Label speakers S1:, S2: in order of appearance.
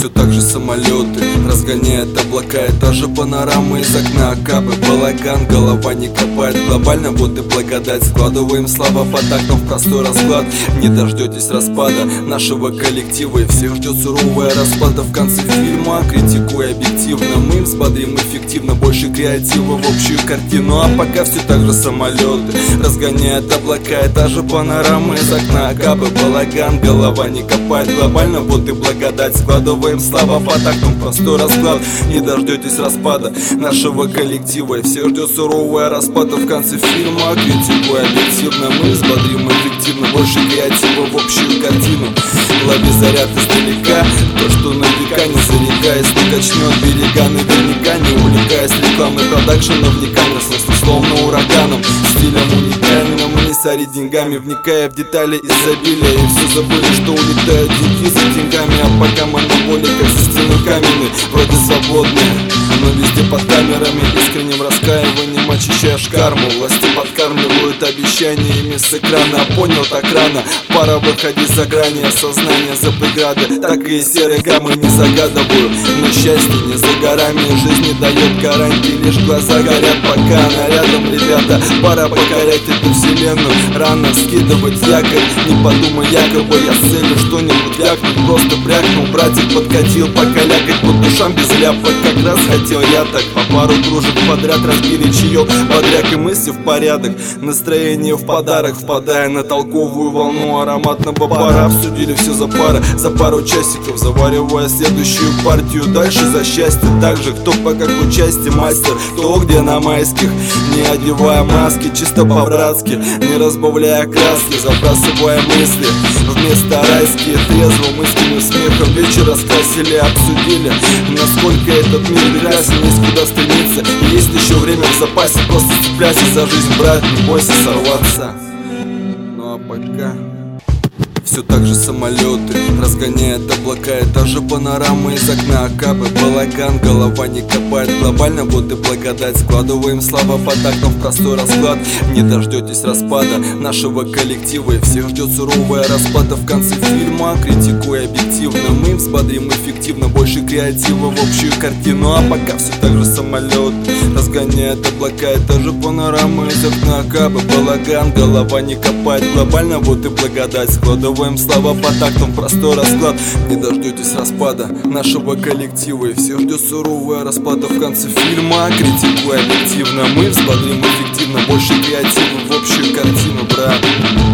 S1: Все так же самолеты разгоняют облака, этажи панорамы из окна, акапы, балаган, голова не копает. Глобально вот и благодать, складываем слова по тактам в простой расклад. Не дождетесь распада нашего коллектива, и всех ждет суровая расплата в конце фильма. Критикуя объективно, мы взбодрим эффективно, больше креатива в общую картину. А пока все так же самолеты разгоняют облака, этажи панорамы из окна, акапы, балаган, голова не копает. Глобально вот и благодать, складываем слова по тактам, простой расклад. Не дождетесь распада нашего коллектива, и всех ждет суровая расплата в конце фильма. Критикуя объективно, мы взбодрим эффективно, больше креатива в общую картину. Лови заряд издалека, то, что на века, не зарекаясь, не качнет берега наверняка, не увлекаясь рекламой продакшена, вникая с словно ураганом, стилем уникальным, не сорить деньгами, вникая в детали изобилия. И все забыли, что улетают деньги за деньгами, а пока монополия, как за стеной каменной, вроде свободная, но везде под камерами, искренним раскаиванием очищаешь карму. Власти подкармливают обещаниями с экрана, а понял так рано, пора выходить за грани осознания, за преграды. Так и серой гаммы не загадываю, но счастье не за горами, жизнь не дает гарантии, лишь глаза горят, пока она рядом. Ребята, пора покорять эту вселенную, рано скидывать якорь, не подумай, якобы я с целью что-нибудь вякнуть, просто брякнул, братик подкатил, пока лякать по душам без ляпок, как раз хотел я так. По пару кружек подряд разбили чаек, бодряк и мысли в порядок, настроение в подарок, впадая на толковую волну ароматного пара. Обсудили все за пару часиков, заваривая следующую партию. Дальше за счастье, также кто по какой части мастер, кто где на майских, не одевая маски, чисто по-братски, не разбавляя краски, забрасывая мысли вместо райские, трезвым искренним смехом вечер раскрасили, обсудили, насколько этот мир прекрасен, есть куда стремиться, и есть еще время в запасе, просто цепляйся за жизнь, брат, не бойся сорваться. Ну а пока все так же самолеты разгоняют облака, этажи панорамы из окна, акапы, балаган, голова не копает. Глобально вот и благодать, складываем слова по тактам в простой расклад. Не дождетесь распада нашего коллектива, и всех ждет суровая расплата в конце фильма. Критикуя объективно, мы взбодрим эффективно, больше креатива в общую картину. А пока все так же самолет разгоняет облака, этажи панорамы из окна, акапы, балаган, голова не копает. Глобально вот и благодать, складываем слова по тактам, простой расклад. Не дождетесь распада нашего коллектива, и всех ждет суровая расплата в конце фильма. Критикуя объективно, мы взбодрим эффективно, больше креатива в общую картину, брат.